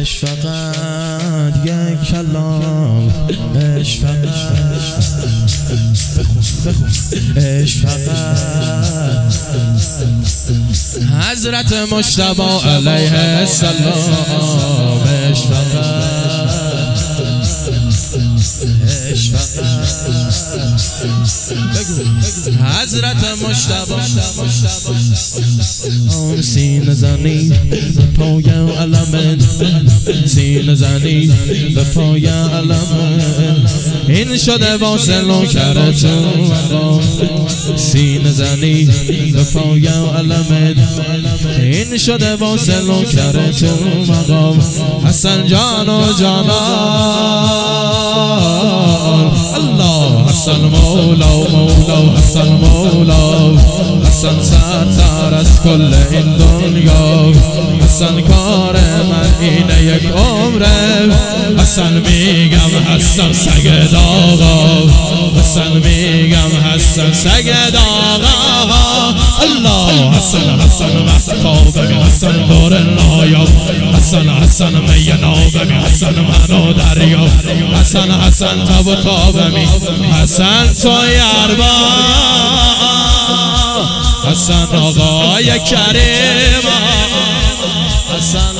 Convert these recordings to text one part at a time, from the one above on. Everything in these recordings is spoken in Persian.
عشق فقط یک کلام، عشق فقط، عشق فقط حضرت مجتبی علیه السلام، عشق فقط، عشق فقط حضرت مجتبی. سینه زنی به پای علم، سینه زنی به پای علم، این شده واصل و کرده مقام. سینه زنی به پای علم، این شده واصل و کرده مقام. حسن جان و جانان الله، حسن مولا و مولا، حسن مولا، حسن سرتر از کل این دنیا. حسن کار من اینه یک عمره، حسن میگم حسن سگد آقا، حسن میگم حسن سگد آقا. الله حسن، حسن مستابه، حسن دور نایاب، حسن حسن می نابه، حسن منو دریا، حسن حسن تب و تابه می، حسن تو یربا، حسن آقای کریم، حسن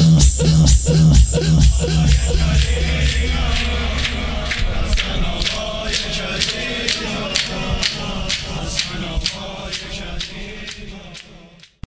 آقا